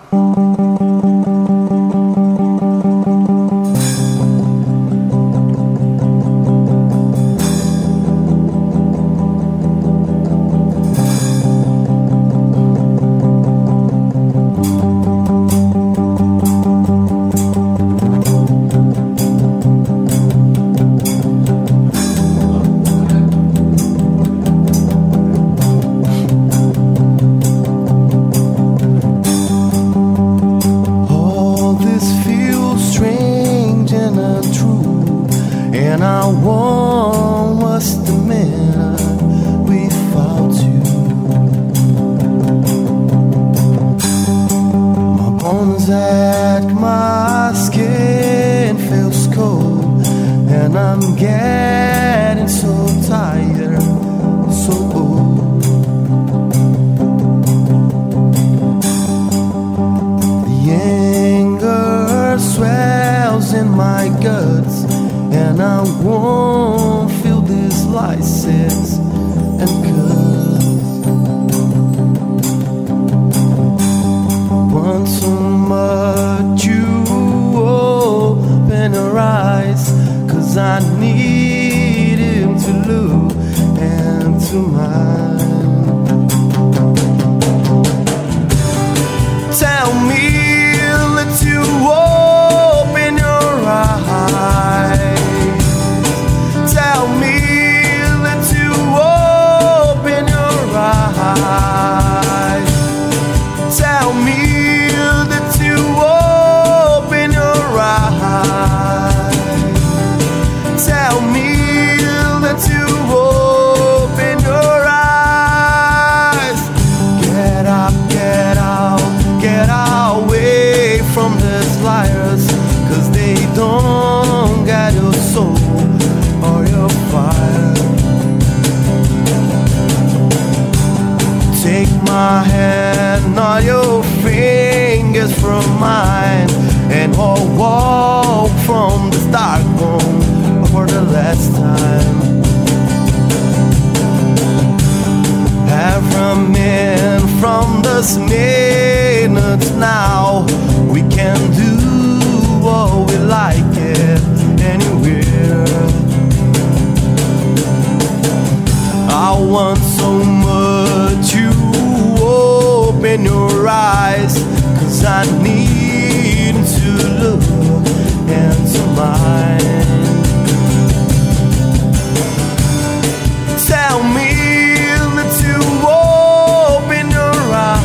And I won't was the minute without you. My bones ache, my skin feels cold, and I'm getting so tired, so old. The anger swells in my guts, and I won't feel these slices and cuts. I want so much you open your eyes, 'cause I need him to look into mine. Tell me that you open your eyes. Tell me that you open your eyes. Tell me that you open your eyes. Tell me that you open your eyes. Get up, get out, get away from these liars, 'cause they don't got your soul or your fire. Take my hand, not your fingers from mine, and I'll walk from this dark room for the last time. Every minute from this minute now, we can do what we like it anywhere. I want so much you open your eyes, 'cause I need to look into mine. Tell me that you open your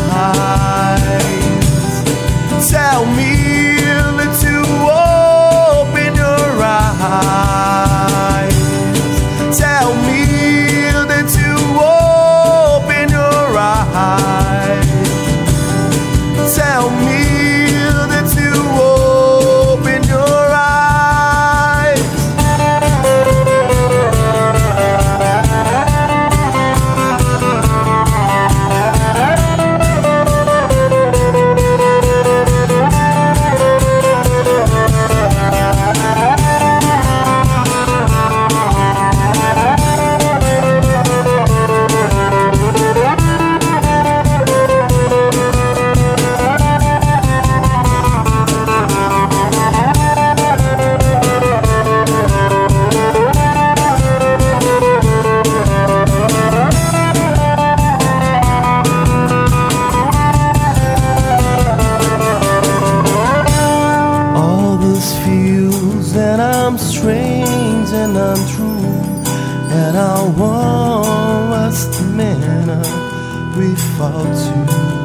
eyes. Tell me that you open your eyes. Tell me that you open your eyes. Tell me that you open your eyes. That I'm strange and untrue, and I won't last a minute without you.